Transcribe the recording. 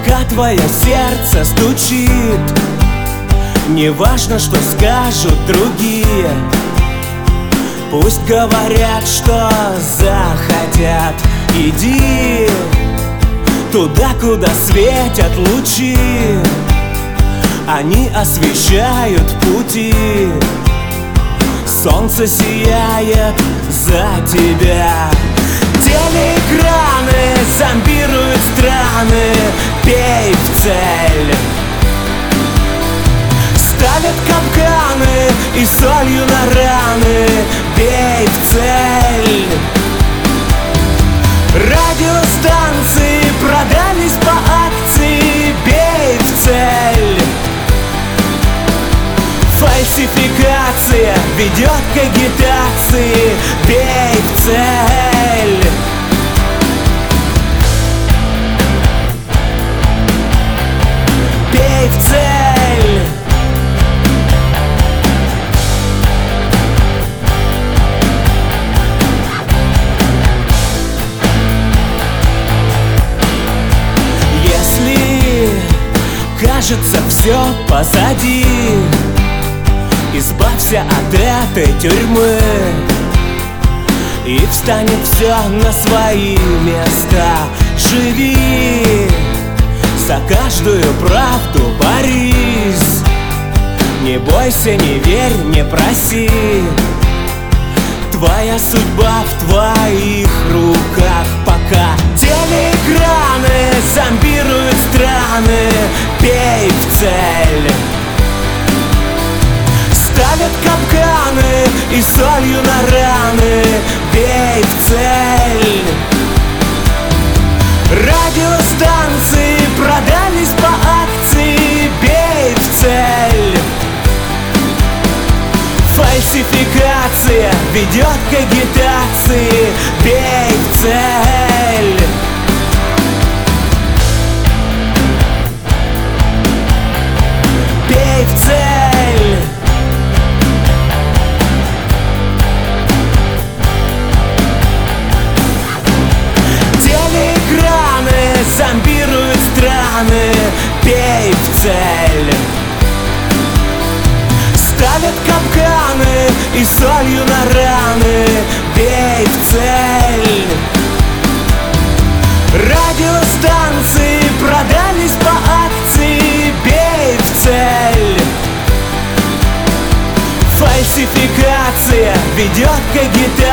пока твое сердце стучит. Не важно, что скажут другие, пусть говорят, что захотят. Иди туда, куда светят лучи, они освещают пути. Солнце сияет за тебя. Телеэкраны зомбируют страны, пей в цель. Ставят капканы и солью на раны, бей в цель. Радиостанции продались по акции, бей в цель. Фальсификация ведет к агитации, бей в цель. Бей в цель. Если кажется все позади, избавься от этой тюрьмы, и встанет все на свои места. Живи, за каждую правду борись. Не бойся, не верь, не проси. Твоя судьба в твоих руках пока. Телеэкраны зомбируют страны, бей в цель. Ставят капканы и солью на раны, бей в цель. Радиостанции продались по акции, бей в цель. Фальсификация ведет к агитации, бей в цель. Бей в цель. Зомбируют страны, бей в цель. Ставят капканы и солью на раны, бей в цель. Радиостанции продались по акции, бей в цель. Фальсификация ведет к агитации.